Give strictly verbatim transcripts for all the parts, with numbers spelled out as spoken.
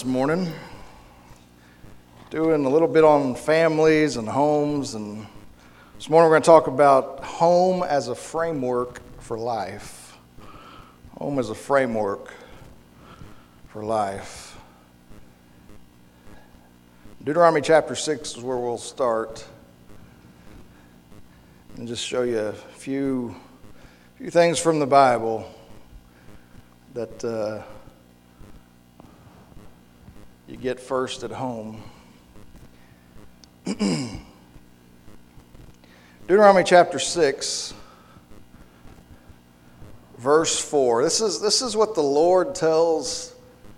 This morning, doing a little bit on families and homes, and this morning we're going to talk about home as a framework for life. Home as a framework for life. Deuteronomy chapter six is where we'll start, and just show you a few, few things from the Bible that uh, you get first at home. Deuteronomy chapter six, verse four. This is, this is what the Lord tells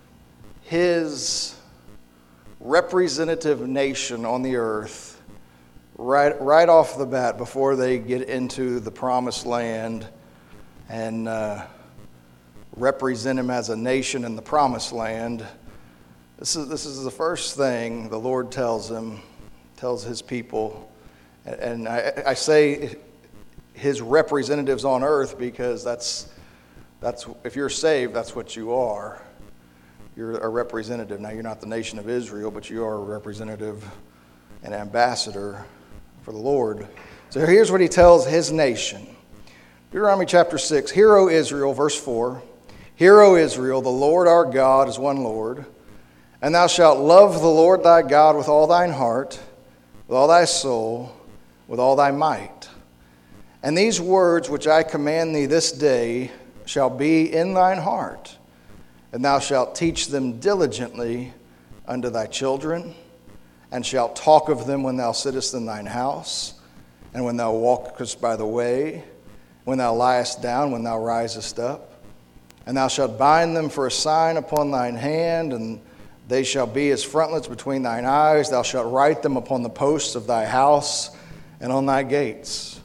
his representative nation on the earth right, right off the bat before they get into the promised land and uh, represent him as a nation in the promised land. This is this is the first thing the Lord tells him, tells his people. And I, I say his representatives on earth because that's that's if you're saved, that's what you are. You're a representative. Now, you're not the nation of Israel, but you are a representative and ambassador for the Lord. So here's what he tells his nation. Deuteronomy chapter six, Hear, O Israel, verse four. Hear, O Israel, the Lord our God is one Lord. And thou shalt love the Lord thy God with all thine heart, with all thy soul, with all thy might. And these words which I command thee this day shall be in thine heart, and thou shalt teach them diligently unto thy children, and shalt talk of them when thou sittest in thine house, and when thou walkest by the way, when thou liest down, when thou risest up. And thou shalt bind them for a sign upon thine hand, and they shall be as frontlets between thine eyes. Thou shalt write them upon the posts of thy house and on thy gates.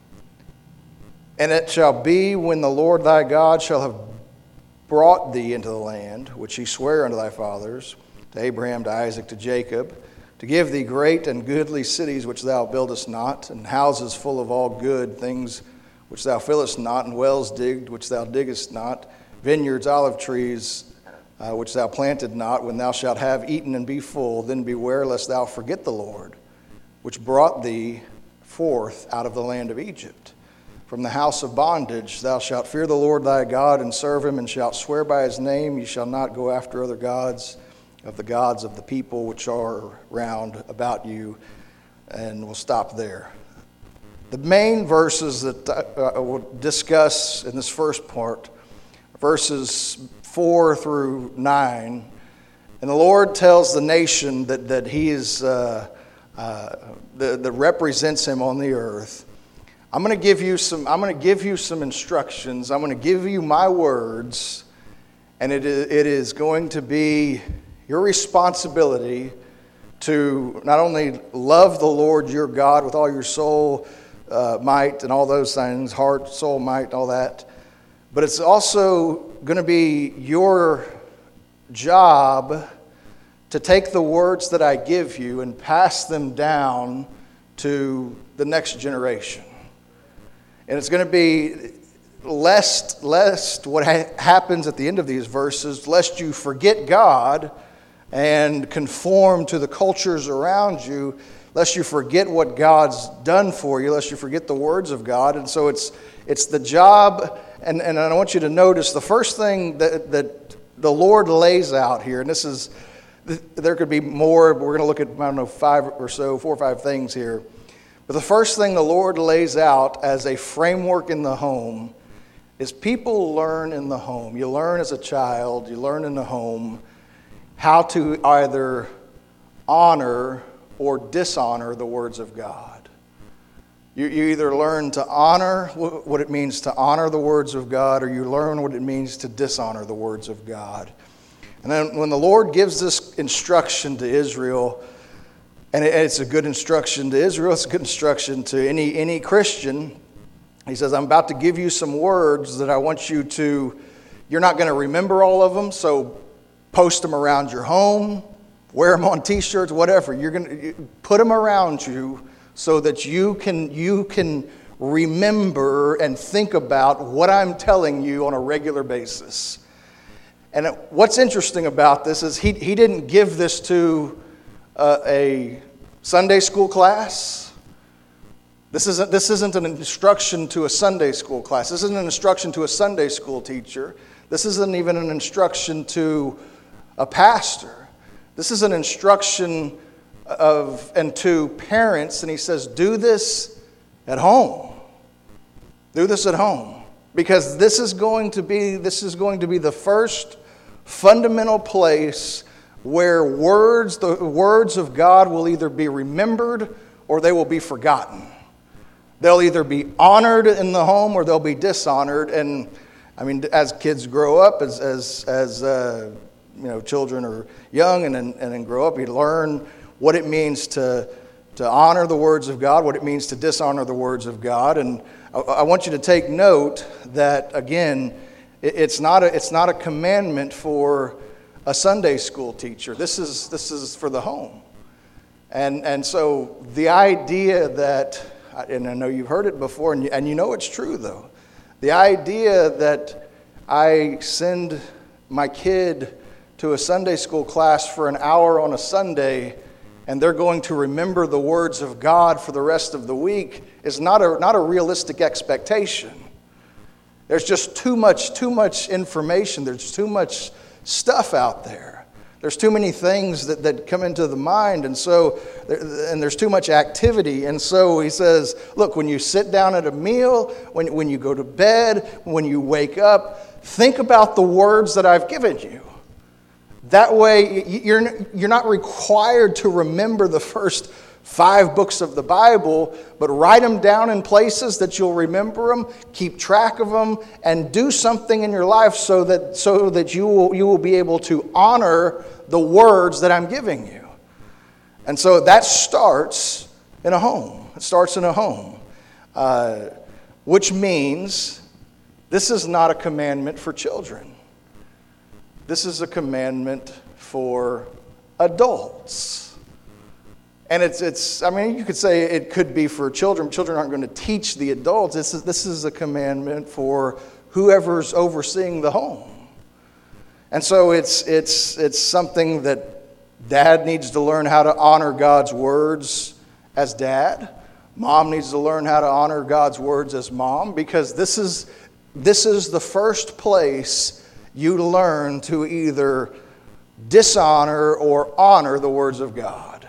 And it shall be when the Lord thy God shall have brought thee into the land, which he sware unto thy fathers, to Abraham, to Isaac, to Jacob, to give thee great and goodly cities which thou buildest not, and houses full of all good things which thou fillest not, and wells digged which thou diggest not, vineyards, olive trees, Uh, which thou planted not. When thou shalt have eaten and be full, then beware lest thou forget the Lord, which brought thee forth out of the land of Egypt. From the house of bondage thou shalt fear the Lord thy God, and serve him, and shalt swear by his name. You shall not go after other gods of the gods of the people which are round about you. And we'll stop there. The main verses that I will discuss in this first part, verses four through nine, and the Lord tells the nation that that He is uh, uh, that, that represents Him on the earth. I'm going to give you some. I'm going to give you some instructions. I'm going to give you my words, and it is, it is going to be your responsibility to not only love the Lord your God with all your soul, uh, might, and all those things, heart, soul, might, all that. But it's also going to be your job to take the words that I give you and pass them down to the next generation. And it's going to be lest, lest what ha- happens at the end of these verses, lest you forget God and conform to the cultures around you, lest you forget what God's done for you, lest you forget the words of God. And so it's it's the job. And, and I want you to notice the first thing that, that the Lord lays out here, and this is, there could be more, but we're going to look at, I don't know, five or so, four or five things here. But the first thing the Lord lays out as a framework in the home is people learn in the home. You learn as a child, you learn in the home how to either honor or dishonor the words of God. You, you either learn to honor what it means to honor the words of God, or you learn what it means to dishonor the words of God. And then when the Lord gives this instruction to Israel, and it's a good instruction to Israel, it's a good instruction to any, any Christian, he says, I'm about to give you some words that I want you to, you're not going to remember all of them, so post them around your home, wear them on t-shirts, whatever. You're going to put them around you, so that you can you can remember and think about what I'm telling you on a regular basis. And what's interesting about this is he, he didn't give this to uh, a Sunday school class. This isn't, this isn't an instruction to a Sunday school class. This isn't an instruction to a Sunday school teacher. This isn't even an instruction to a pastor. This is an instruction of and to parents, and he says, do this at home. Do this at home. Because this is going to be this is going to be the first fundamental place where words, the words of God will either be remembered or they will be forgotten. They'll either be honored in the home or they'll be dishonored. And I mean, as kids grow up, as as as uh, you know, children are young and and then grow up, you learn what it means to to honor the words of God, what it means to dishonor the words of God. And I, I want you to take note that again, it, it's not a it's not a commandment for a Sunday school teacher. This is this is for the home. And and so the idea that, and I know you've heard it before, and you, and you know it's true though. The idea that I send my kid to a Sunday school class for an hour on a Sunday and they're going to remember the words of God for the rest of the week is not a not a realistic expectation. There's just too much too much information. There's too much stuff out there. There's too many things that, that come into the mind, and so and there's too much activity. And so he says, look, when you sit down at a meal, when, when you go to bed, when you wake up, think about the words that I've given you. That way, you're, you're not required to remember the first five books of the Bible, but write them down in places that you'll remember them, keep track of them, and do something in your life so that so that you will, you will be able to honor the words that I'm giving you. And so that starts in a home. It starts in a home, uh, which means this is not a commandment for children. This is a commandment for adults. And it's, it's I mean, you could say it could be for children. Children aren't going to teach the adults. This is, this is a commandment for whoever's overseeing the home. And so it's, it's, it's something that dad needs to learn how to honor God's words as dad. Mom needs to learn how to honor God's words as mom, because this is, this is the first place you learn to either dishonor or honor the words of God.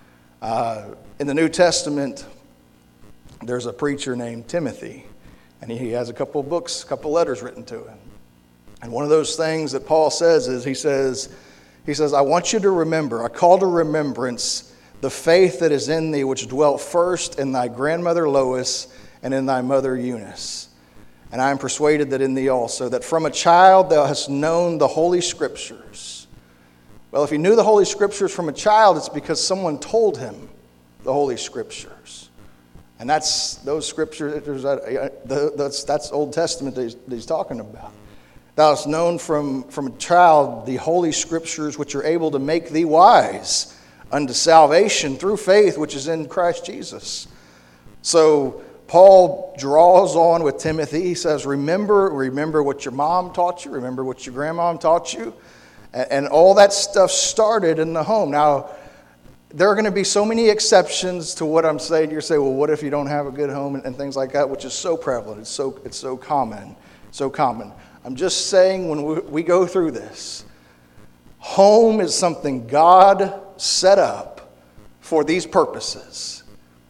Uh, in the New Testament, there's a preacher named Timothy, and he has a couple of books, a couple of letters written to him. And one of those things that Paul says is, he says, he says, I want you to remember, I call to remembrance the faith that is in thee, which dwelt first in thy grandmother Lois and in thy mother Eunice. And I am persuaded that in thee also, that from a child thou hast known the Holy Scriptures. Well, if he knew the Holy Scriptures from a child, it's because someone told him the Holy Scriptures. And that's those Scriptures, that's, that's Old Testament that he's, that he's talking about. Thou hast known from, from a child the Holy Scriptures, which are able to make thee wise unto salvation through faith which is in Christ Jesus. So Paul draws on with Timothy. He says, remember, remember what your mom taught you, remember what your grandmom taught you. And, and all that stuff started in the home. Now, there are going to be so many exceptions to what I'm saying. You're saying, well, what if you don't have a good home and, and things like that, which is so prevalent. It's so, it's so common, so common. I'm just saying when we, we go through this, home is something God set up for these purposes.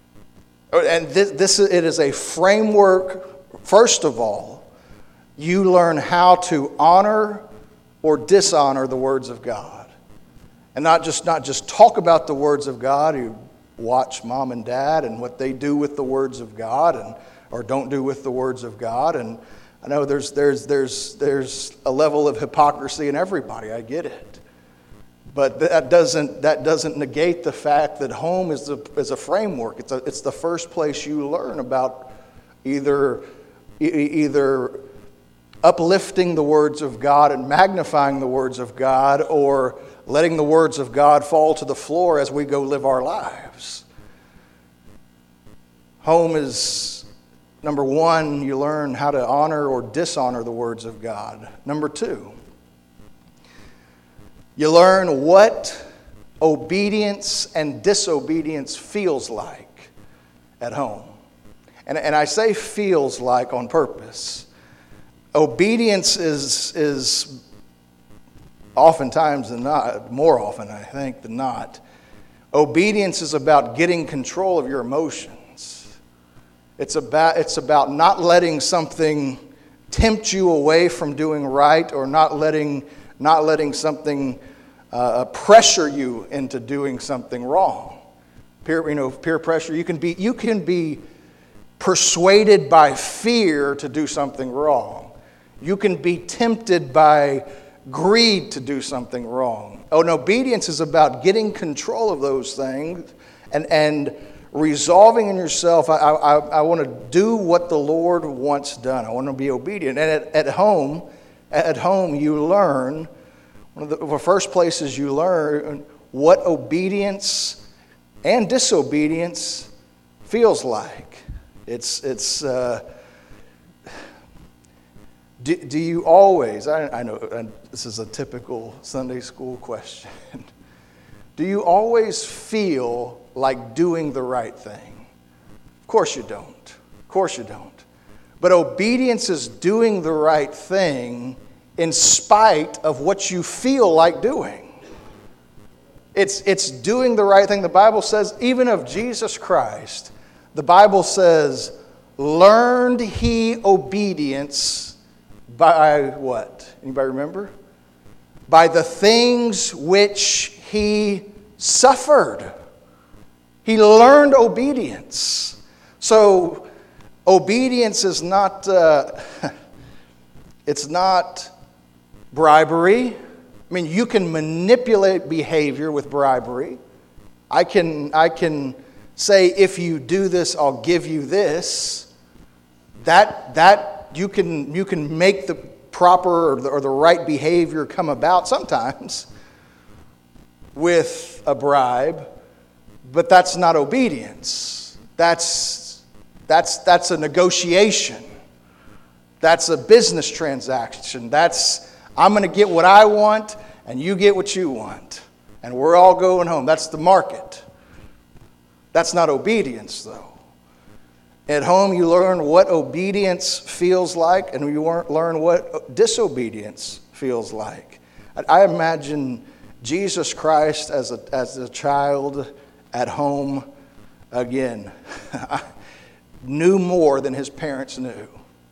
And this, this it is a framework. First of all, you learn how to honor or dishonor the words of God. And not just not just talk about the words of God. You watch mom and dad and what they do with the words of God and or don't do with the words of God. And I know there's there's there's there's a level of hypocrisy in everybody. I get it. But that doesn't that doesn't negate the fact that home is a is a framework. It's a, it's the first place you learn about either e- either uplifting the words of God and magnifying the words of God, or letting the words of God fall to the floor as we go live our lives. Home is, number one, you learn how to honor or dishonor the words of God. Number two, You learn what obedience and disobedience feels like at home. And, and I say feels like on purpose. Obedience is, is oftentimes than not, more often I think than not, obedience is about getting control of your emotions. It's about, it's about not letting something tempt you away from doing right, or not letting, not letting something uh, pressure you into doing something wrong. Peer, you know, peer pressure. You can be, you can be persuaded by fear to do something wrong. You can be tempted by greed to do something wrong. Oh, and obedience is about getting control of those things and, and resolving in yourself, I, I, I want to do what the Lord wants done. I want to be obedient. And at, at home, at home you learn, one of the, the first places you learn what obedience and disobedience feels like. It's, it's, uh, Do, do you always, I, I know and this is a typical Sunday school question, do you always feel like doing the right thing? Of course you don't. Of course you don't. But obedience is doing the right thing in spite of what you feel like doing. It's, it's doing the right thing. The Bible says, even of Jesus Christ, the Bible says, learned he obedience by what? Anybody remember? By the things which he suffered. He learned obedience. So obedience is not, uh, it's not bribery. I mean, you can manipulate behavior with bribery. I can, I can say, if you do this, I'll give you this. That, that, You can, you can make the proper or the, or the right behavior come about sometimes with a bribe, but that's not obedience. That's, that's, that's a negotiation. That's a business transaction. That's, I'm going to get what I want and you get what you want. And we're all going home. That's the market. That's not obedience, though. At home, you learn what obedience feels like, and you learn what disobedience feels like. I imagine Jesus Christ as a, as a child at home, again, knew more than his parents knew.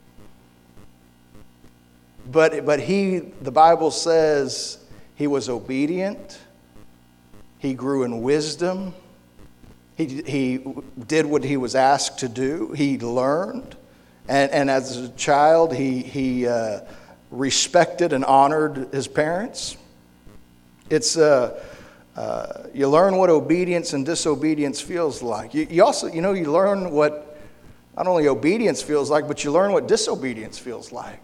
But, but he, the Bible says, he was obedient. He grew in wisdom. He, he did what he was asked to do. He learned. And, and as a child, he, he uh, respected and honored his parents. It's uh, uh, you learn what obedience and disobedience feels like. You, you also, you know, you learn what not only obedience feels like, but you learn what disobedience feels like.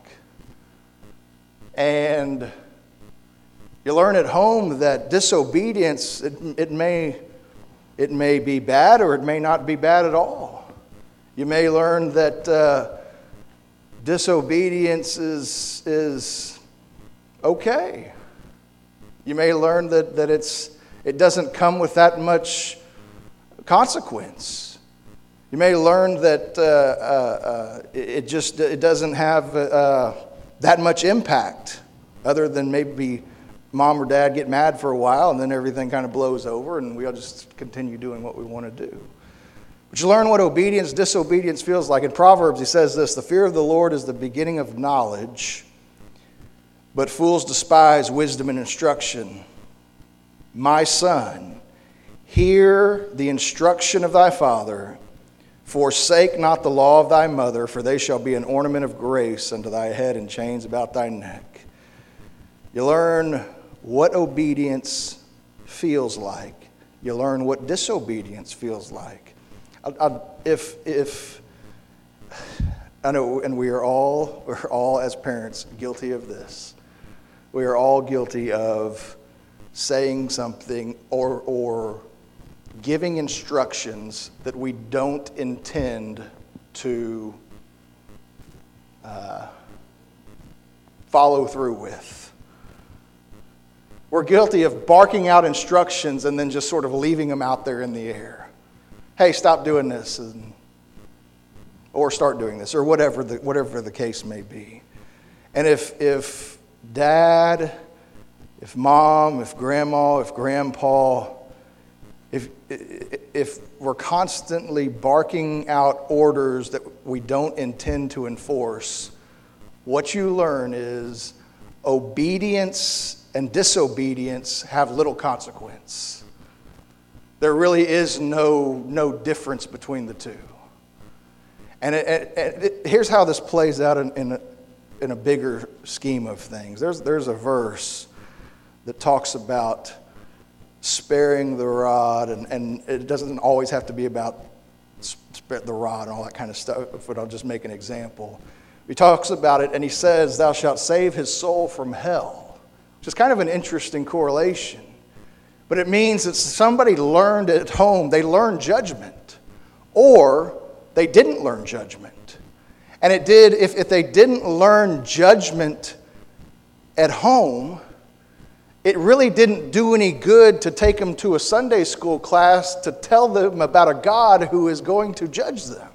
And you learn at home that disobedience, it, it may... It may be bad or it may not be bad at all. You may learn that uh, disobedience is, is okay. You may learn that, that it's, it doesn't come with that much consequence. You may learn that uh, uh, uh, it just it doesn't have uh, that much impact, other than maybe mom or dad get mad for a while and then everything kind of blows over and we'll just continue doing what we want to do. But you learn what obedience, disobedience feels like. In Proverbs, he says this: the fear of the Lord is the beginning of knowledge, but fools despise wisdom and instruction. My son, hear the instruction of thy father. Forsake not the law of thy mother, for they shall be an ornament of grace unto thy head and chains about thy neck. You learn what obedience feels like. You learn what disobedience feels like. I, I, if, if, I know, and we are all, we're all as parents guilty of this. We are all guilty of saying something or, or giving instructions that we don't intend to uh, follow through with. We're guilty of barking out instructions and then just sort of leaving them out there in the air. Hey, stop doing this, and, or start doing this, or whatever the, whatever the case may be. And if if dad, if mom, if grandma, if grandpa, if if we're constantly barking out orders that we don't intend to enforce, what you learn is obedience and disobedience have little consequence. There really is no, no difference between the two. And it, it, it, here's how this plays out in, in, a, in a bigger scheme of things. There's, there's a verse that talks about sparing the rod, and, and it doesn't always have to be about the rod and all that kind of stuff, but I'll just make an example. He talks about it, and he says, thou shalt save his soul from hell, which is kind of an interesting correlation. But it means that somebody learned at home, they learned judgment, or they didn't learn judgment. And it did, if, if they didn't learn judgment at home, it really didn't do any good to take them to a Sunday school class to tell them about a God who is going to judge them.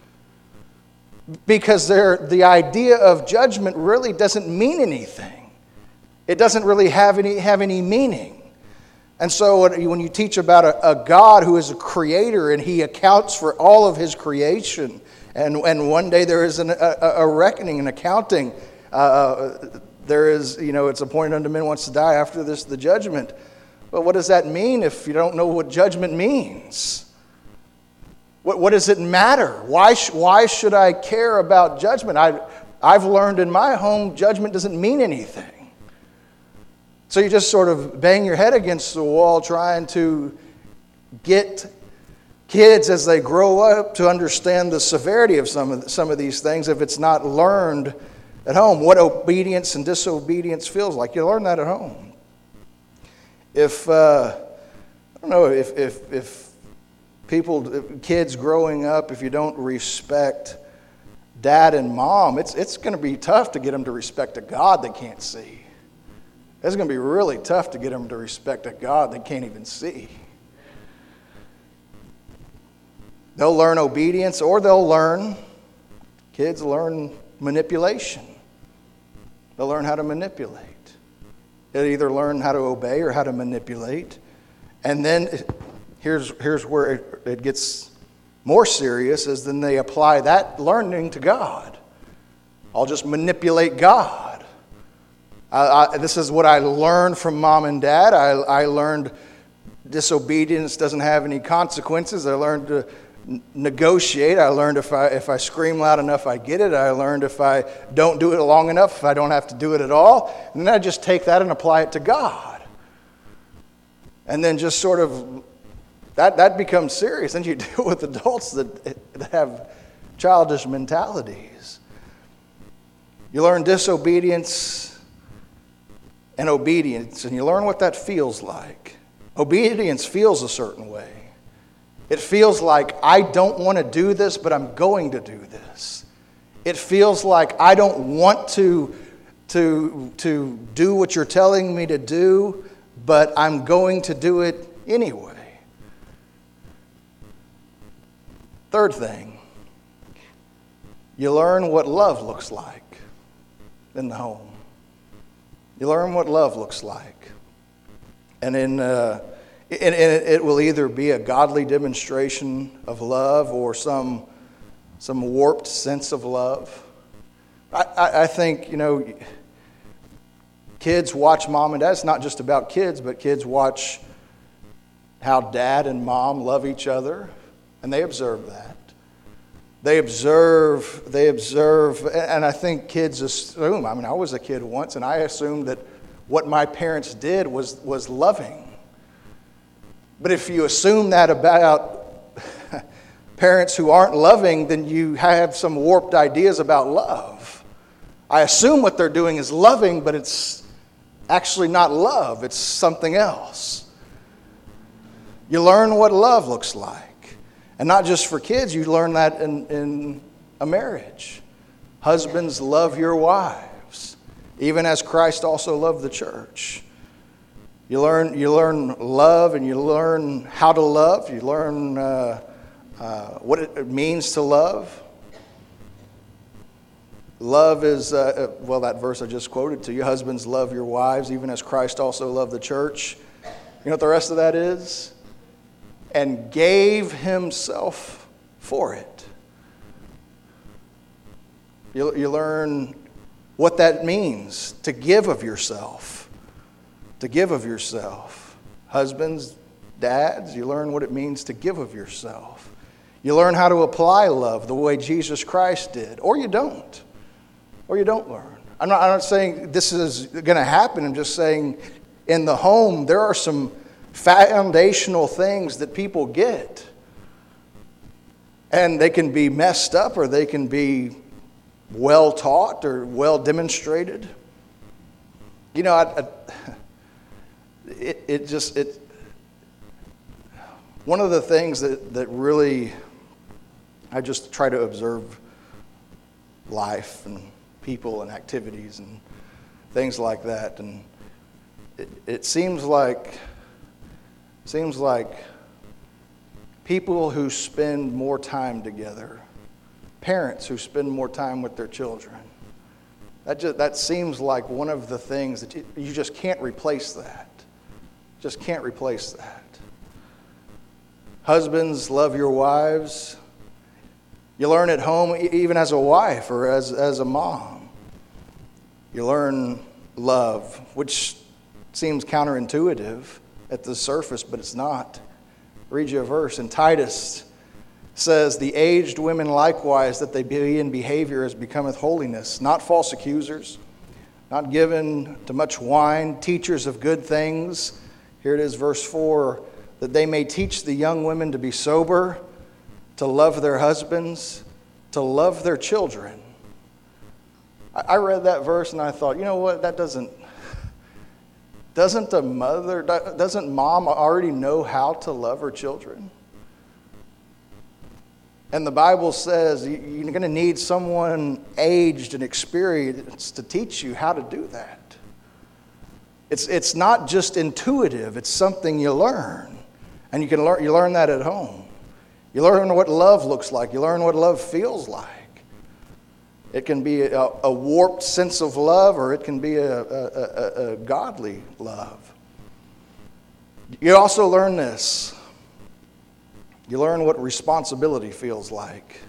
Because the idea of judgment really doesn't mean anything. It doesn't really have any, have any meaning. And so when you teach about a, a God who is a creator and he accounts for all of his creation, and, and one day there is an, a, a reckoning, an accounting, uh, there is, you know, it's appointed unto men once to die, after this the judgment. But what does that mean if you don't know what judgment means? What, what does it matter? Why, sh- why should I care about judgment? I, I've learned in my home judgment doesn't mean anything. So you just sort of bang your head against the wall trying to get kids as they grow up to understand the severity of some of, the, some of these things if it's not learned at home. What obedience and disobedience feels like. You learn that at home. If, uh, I don't know, if, if, if people, if kids growing up, if you don't respect dad and mom, it's, it's going to be tough to get them to respect a God they can't see. It's going to be really tough to get them to respect a God they can't even see. They'll learn obedience, or they'll learn, kids learn manipulation. They'll learn how to manipulate. They'll either learn how to obey or how to manipulate. And then here's, here's where it, it gets more serious, is then they apply that learning to God. I'll just manipulate God. I, I, this is what I learned from mom and dad. I, I learned disobedience doesn't have any consequences. I learned to n- negotiate. I learned if I if I scream loud enough, I get it. I learned if I don't do it long enough, I don't have to do it at all. And then I just take that and apply it to God. And then just sort of, that, that becomes serious. Then you deal with adults that, that have childish mentalities. You learn disobedience and obedience, and you learn what that feels like. Obedience feels a certain way. It feels like, I don't want to do this, but I'm going to do this. It feels like, I don't want to, to, to do what you're telling me to do, but I'm going to do it anyway. Third thing, you learn what love looks like in the home. You learn what love looks like. And, in, uh, and, and it will either be a godly demonstration of love or some, some warped sense of love. I, I, I think, you know, kids watch mom and dad. It's not just about kids, but kids watch how dad and mom love each other, and they observe that. They observe, they observe, and I think kids assume, I mean, I was a kid once, and I assumed that what my parents did was, was loving. But if you assume that about parents who aren't loving, then you have some warped ideas about love. I assume what they're doing is loving, but it's actually not love, it's something else. You learn what love looks like. And not just for kids, you learn that in, in a marriage. Husbands, love your wives, even as Christ also loved the church. You learn, you learn love, and you learn how to love. You learn uh, uh, what it means to love. Love is, uh, well, that verse I just quoted to you, husbands, love your wives, even as Christ also loved the church. You know what the rest of that is? And gave himself for it. You, you learn what that means to give of yourself. To give of yourself. Husbands, dads, you learn what it means to give of yourself. You learn how to apply love the way Jesus Christ did. Or you don't. Or you don't learn. I'm not, I'm not saying this is going to happen. I'm just saying in the home there are some foundational things that people get. And they can be messed up, or they can be well taught or well demonstrated. You know, I... I It, it just, it, one of the things that, that really, I just try to observe life and people and activities and things like that. And it, it seems like, seems like people who spend more time together, parents who spend more time with their children, that just, that seems like one of the things that you, you just can't replace that. Just can't replace that. Husbands, love your wives. You learn at home, even as a wife or as, as a mom. You learn love, which seems counterintuitive at the surface, but it's not. I'll read you a verse in Titus. Says, the aged women likewise, that they be in behavior as becometh holiness, not false accusers, not given to much wine, teachers of good things. Here it is, verse four, that they may teach the young women to be sober, to love their husbands, to love their children. I read that verse and I thought, you know what, that doesn't, doesn't a mother, doesn't mom already know how to love her children? And the Bible says you're going to need someone aged and experienced to teach you how to do that. It's it's not just intuitive, it's something you learn. And you can learn you learn that at home. You learn what love looks like. You learn what love feels like. It can be a, a warped sense of love, or it can be a, a, a, a godly love. You also learn this. You learn what responsibility feels like.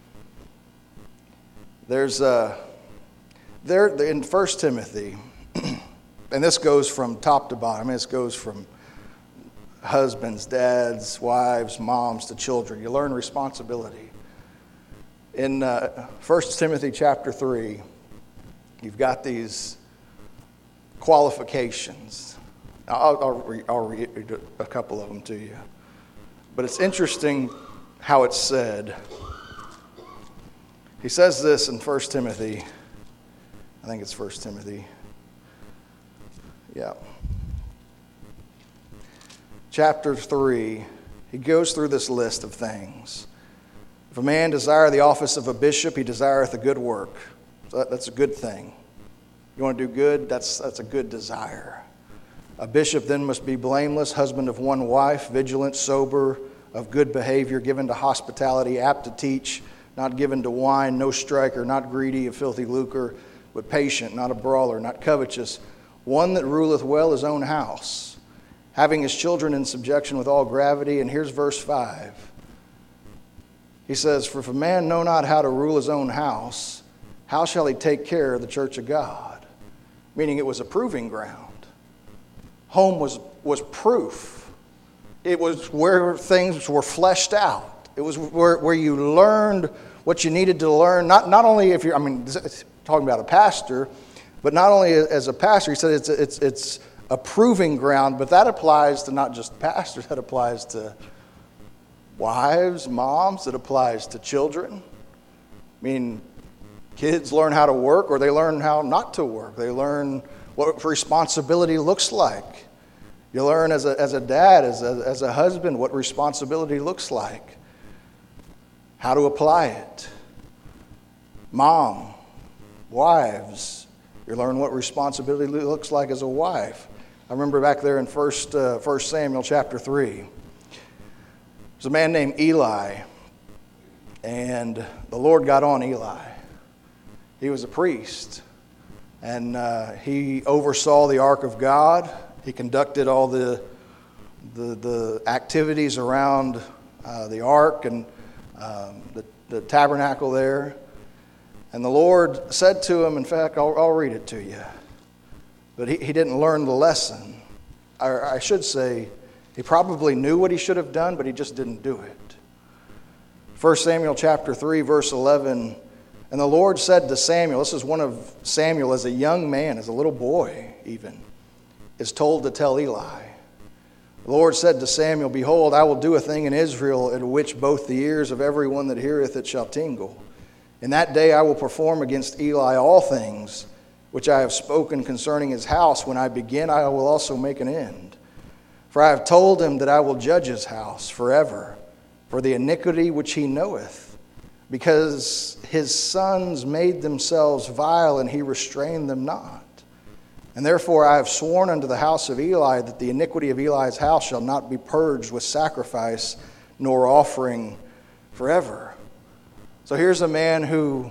There's a, there in First Timothy, and this goes from top to bottom. This goes from husbands, dads, wives, moms to children. You learn responsibility. In uh, First Timothy chapter three, you've got these qualifications. I'll, I'll, read, I'll read a couple of them to you. But it's interesting how it's said. He says this in First Timothy. I think it's First Timothy. Yeah. Chapter three. He goes through this list of things. If a man desire the office of a bishop, he desireth a good work. So that, that's a good thing. You want to do good? That's, that's a good desire. A bishop then must be blameless, husband of one wife, vigilant, sober, of good behavior, given to hospitality, apt to teach, not given to wine, no striker, not greedy of filthy lucre, but patient, not a brawler, not covetous, one that ruleth well his own house, having his children in subjection with all gravity. And here's verse five. He says, for if a man know not how to rule his own house, how shall he take care of the church of God? Meaning it was a proving ground. Home was, was proof. It was where things were fleshed out. It was where, where you learned what you needed to learn. Not, not only if you're, I mean, talking about a pastor, but not only as a pastor. He said it's, it's, it's a proving ground, but that applies to not just pastors. That applies to wives, moms. It applies to children. I mean, kids learn how to work, or they learn how not to work. They learn what responsibility looks like. You learn as a, as a dad, as a, as a husband, what responsibility looks like, how to apply it. Mom, wives, you learn what responsibility looks like as a wife. I remember back there in First uh, First Samuel chapter three. There's a man named Eli, and the Lord got on Eli. He was a priest, and uh, he oversaw the ark of God. He conducted all the the, the activities around uh, the ark and um, the, the tabernacle there. And the Lord said to him, in fact, I'll, I'll read it to you. But he, he didn't learn the lesson. I, I should say, he probably knew what he should have done, but he just didn't do it. First Samuel chapter three, verse eleven, and the Lord said to Samuel, this is one of Samuel as a young man, as a little boy even, is told to tell Eli. The Lord said to Samuel, behold, I will do a thing in Israel at which both the ears of everyone that heareth it shall tingle. In that day I will perform against Eli all things which I have spoken concerning his house. When I begin, I will also make an end. For I have told him that I will judge his house forever for the iniquity which he knoweth, because his sons made themselves vile, and he restrained them not. And therefore I have sworn unto the house of Eli that the iniquity of Eli's house shall not be purged with sacrifice nor offering forever. So here's a man who,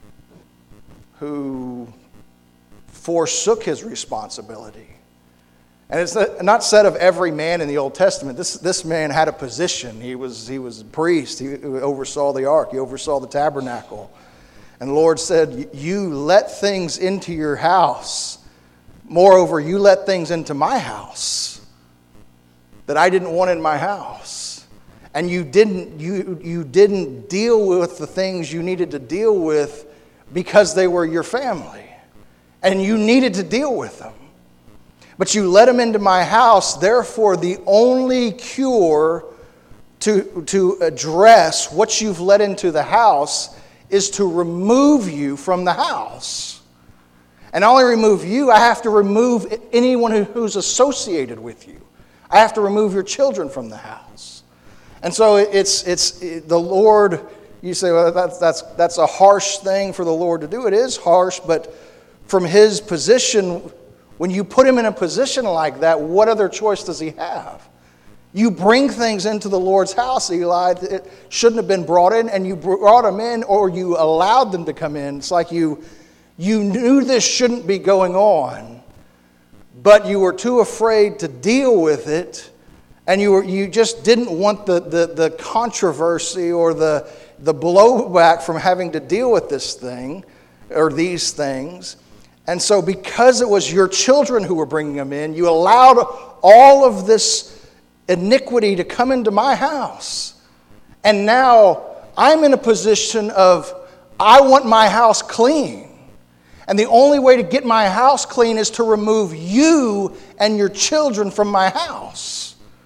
who forsook his responsibility. And it's not said of every man in the Old Testament. This, this man had a position. He was, he was a priest. He oversaw the ark. He oversaw the tabernacle. And the Lord said, you let things into your house. Moreover, you let things into my house that I didn't want in my house. And you didn't, you, you didn't deal with the things you needed to deal with because they were your family. And you needed to deal with them. But you let them into my house. Therefore, the only cure to, to address what you've let into the house is to remove you from the house. And not only remove you, I have to remove anyone who, who's associated with you. I have to remove your children from the house. And so it's it's it, the Lord, you say, well, that's, that's, that's a harsh thing for the Lord to do. It is harsh, but from his position, when you put him in a position like that, what other choice does he have? You bring things into the Lord's house, Eli, that shouldn't have been brought in, and you brought them in, or you allowed them to come in. It's like you, you knew this shouldn't be going on, but you were too afraid to deal with it, and you were, you just didn't want the, the, the controversy or the, the blowback from having to deal with this thing or these things. And so because it was your children who were bringing them in, you allowed all of this iniquity to come into my house. And now I'm in a position of, I want my house clean. And the only way to get my house clean is to remove you and your children from my house.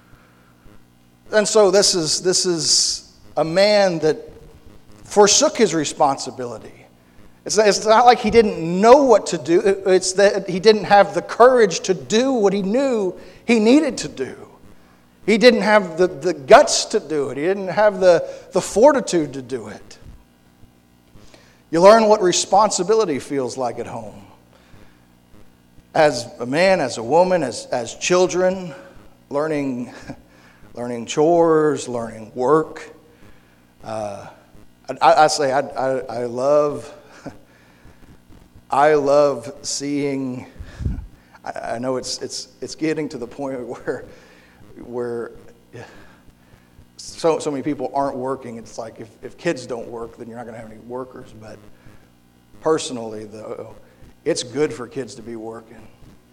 And so this is, this is a man that forsook his responsibility. It's not, it's not like he didn't know what to do. It's that he didn't have the courage to do what he knew he needed to do. He didn't have the, the guts to do it. He didn't have the, the fortitude to do it. You learn what responsibility feels like at home. As a man, as a woman, as, as children, learning, learning chores, learning work. Uh, I, I say I, I, I love... I love seeing, I know it's it's it's getting to the point where where so so many people aren't working. It's like if, if kids don't work, then you're not going to have any workers. But personally, though, it's good for kids to be working.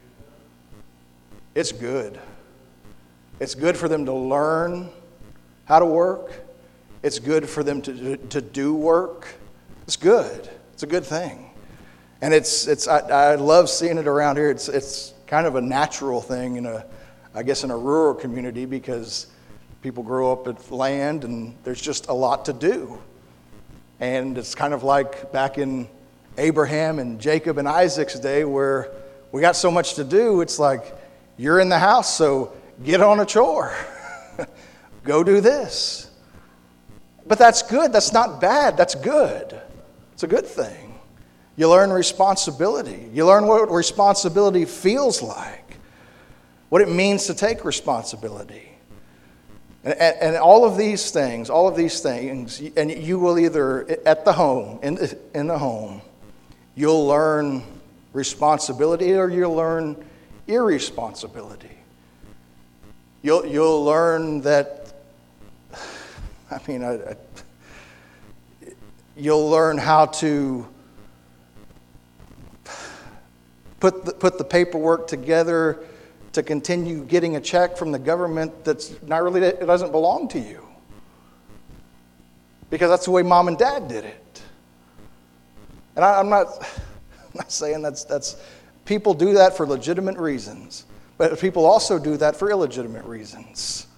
It's good. It's good for them to learn how to work. It's good for them to to do work. It's good. It's a good thing. And it's it's I, I love seeing it around here. It's it's kind of a natural thing in a, I guess in a rural community, because people grow up at land and there's just a lot to do. And it's kind of like back in Abraham and Jacob and Isaac's day, where we got so much to do. It's like, you're in the house, so get on a chore. Go do this. But that's good. That's not bad. That's good. It's a good thing. You learn responsibility. You learn what responsibility feels like. what it means to take responsibility. And, and, and all of these things, all of these things, and you will either, at the home, in the, in the home, you'll learn responsibility or you'll learn irresponsibility. You'll, you'll learn that, I mean, I, I, you'll learn how to put the, put the paperwork together to continue getting a check from the government that's not really, it doesn't belong to you. Because that's the way mom and dad did it. And I, I'm not, I'm not saying that's, that's, people do that for legitimate reasons. But people also do that for illegitimate reasons.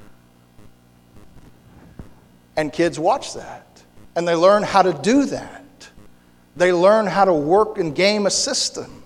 And kids watch that. And they learn how to do that. They learn how to work and game a system.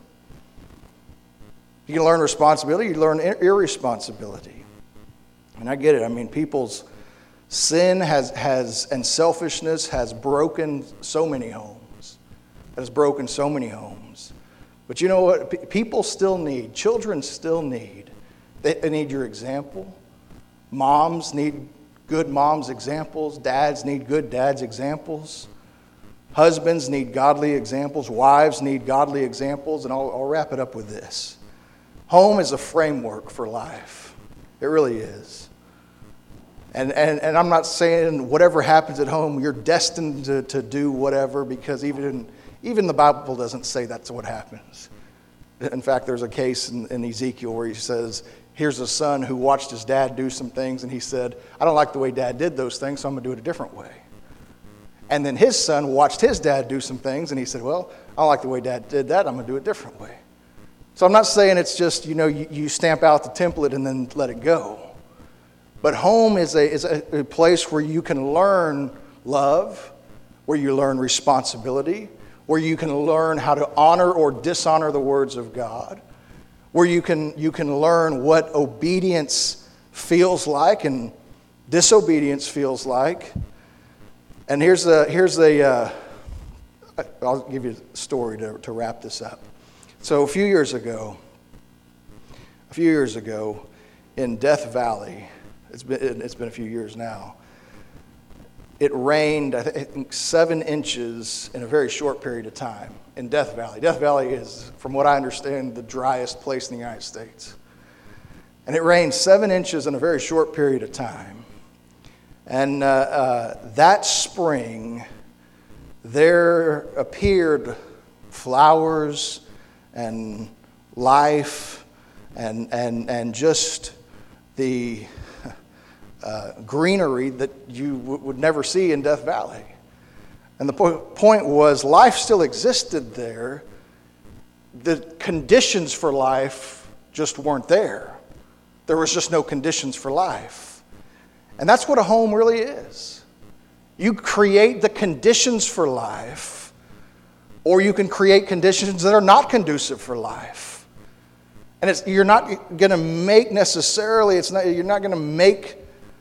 You can learn responsibility, you learn irresponsibility. And I get it. I mean, people's sin has, has and selfishness has broken so many homes. It has broken so many homes. But you know what? P- people still need, children still need, they, they need your example. Moms need good moms' examples. Dads need good dads' examples. Husbands need godly examples. Wives need godly examples. And I'll, I'll wrap it up with this. Home is a framework for life. It really is. And, and, and I'm not saying whatever happens at home, you're destined to, to do whatever, because even, even the Bible doesn't say that's what happens. In fact, there's a case in, in Ezekiel where he says, here's a son who watched his dad do some things, and he said, I don't like the way dad did those things, so I'm going to do it a different way. And then his son watched his dad do some things, and he said, well, I don't like the way dad did that, I'm going to do it a different way. So I'm not saying it's just, you know, you, you stamp out the template and then let it go. But home is a, is a place where you can learn love, where you learn responsibility, where you can learn how to honor or dishonor the words of God, where you can, you can learn what obedience feels like and disobedience feels like. And here's a, here's a uh, I'll give you a story to, to wrap this up. So a few years ago, a few years ago in Death Valley, it's been, it's been a few years now, it rained, I think, seven inches in a very short period of time in Death Valley. Death Valley is, from what I understand, the driest place in the United States. And it rained seven inches in a very short period of time. And uh, uh, that spring, there appeared flowers and life and and and just the uh, greenery that you w- would never see in Death Valley. And the po- point was, life still existed there. The conditions for life just weren't there. There was just no conditions for life. And that's what a home really is. You create the conditions for life, or you can create conditions that are not conducive for life. And it's, you're not going to make necessarily, it's not, you're not going to make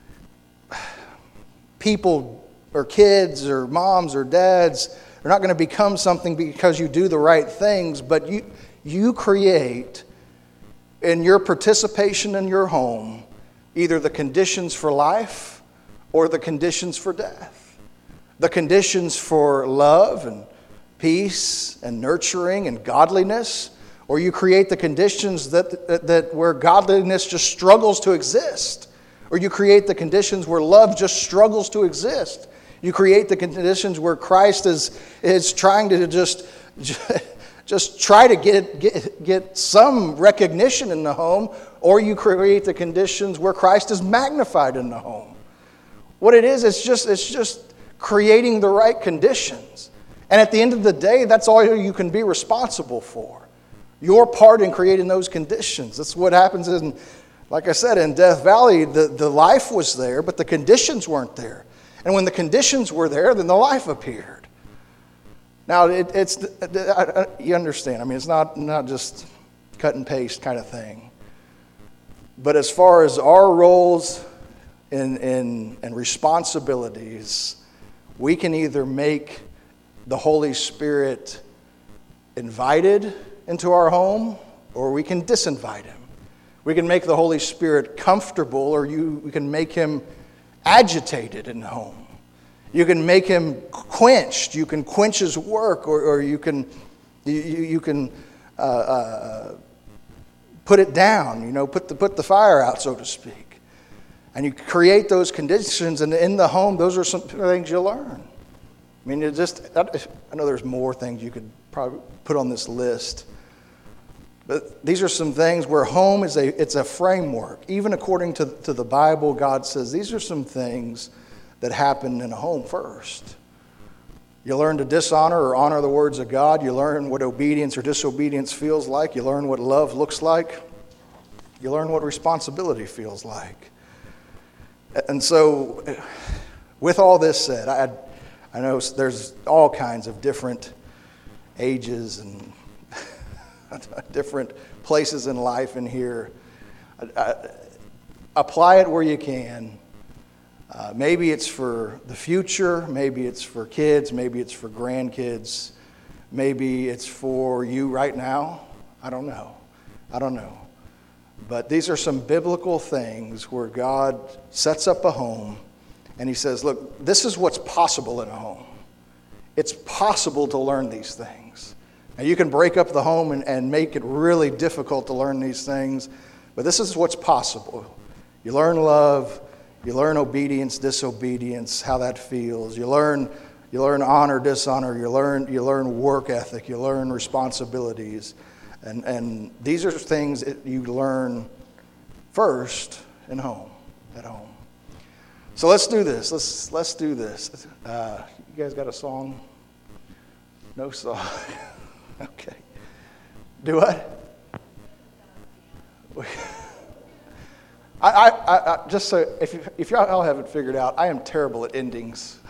people or kids or moms or dads, they're not going to become something because you do the right things, but you, you create in your participation in your home either the conditions for life or the conditions for death. The conditions for love and peace and nurturing and godliness, or you create the conditions that, that, that where godliness just struggles to exist, or you create the conditions where love just struggles to exist. You create the conditions where Christ is, is trying to just, just try to get, get, get some recognition in the home, or you create the conditions where Christ is magnified in the home. What it is, it's just, it's just creating the right conditions. And at the end of the day, that's all you can be responsible for. Your part in creating those conditions. That's what happens in, like I said, in Death Valley, the, the life was there, but the conditions weren't there. And when the conditions were there, then the life appeared. Now, it, it's you understand. I mean, it's not, not just cut and paste kind of thing. But as far as our roles and, and, and responsibilities, we can either make the Holy Spirit invited into our home, or we can disinvite him. We can make the Holy Spirit comfortable, or you we can make him agitated in the home. You can make him quenched. You can quench his work, or, or you can you, you can uh, uh, put it down. You know, put the put the fire out, so to speak. And you create those conditions, and in the home, those are some things you learn. I mean, it just I know there's more things you could probably put on this list. But these are some things where home is a it's a framework. Even according to, to the Bible, God says these are some things that happen in a home first. You learn to dishonor or honor the words of God. You learn what obedience or disobedience feels like. You learn what love looks like. You learn what responsibility feels like. And so, with all this said, I, I know there's all kinds of different ages and different places in life in here. I, I, apply it where you can. Uh, maybe it's for the future. Maybe it's for kids. Maybe it's for grandkids. Maybe it's for you right now. I don't know. I don't know. But these are some biblical things where God sets up a home and he says, look, this is what's possible in a home. It's possible to learn these things. Now, you can break up the home and, and make it really difficult to learn these things, but this is what's possible. You learn love, you learn obedience, disobedience, how that feels. You learn, you learn honor, dishonor. You learn, you learn work ethic. You learn responsibilities, and and these are things that you learn first in home, at home. So let's do this. Let's let's do this. Uh, you guys got a song? No song. Okay. Do what? I, I, I just so if you, if y'all haven't figured out, I am terrible at endings.